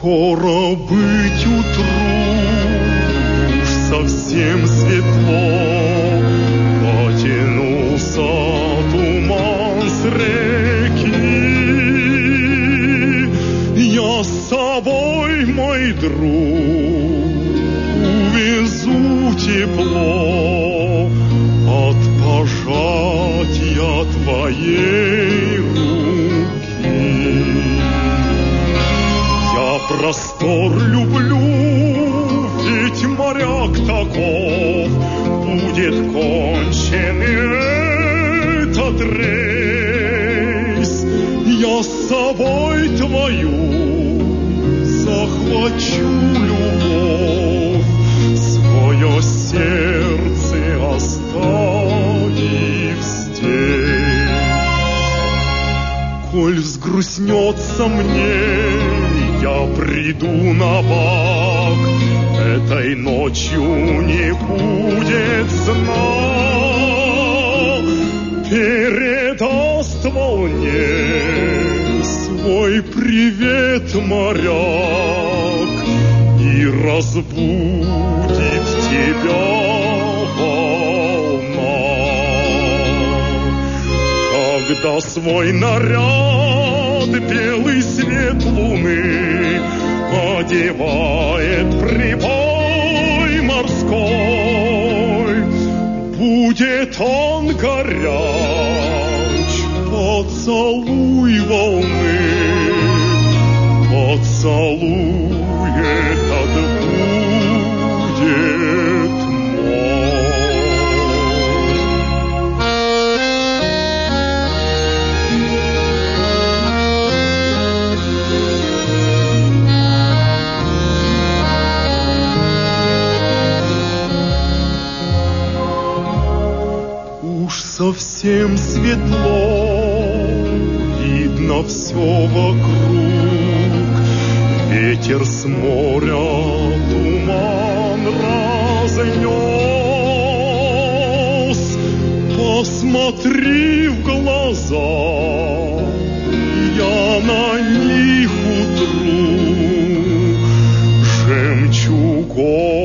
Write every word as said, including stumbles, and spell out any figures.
Скоро быть утру, уж совсем светло, потянулся туман с реки. Я с собой, мой друг, увезу тепло от пожатия твоей руки. Я простор люблю, ведь моряк таков, будет кончен этот рейс. Я с собой твою захвачу любовь, свое сердце оставив здесь. Коль взгрустнется мне, я приду на бак, этой ночью не будет сна. Передаст волне свой привет моряк и разбудит тебя волна. Когда свой наряд белый свет луны одевает прибой морской, будет он горяч, поцелуй волны, поцелуй этот будет мой. Совсем светло, видно все вокруг. Ветер с моря туман разнес. Посмотри в глаза, я на них утру жемчугом.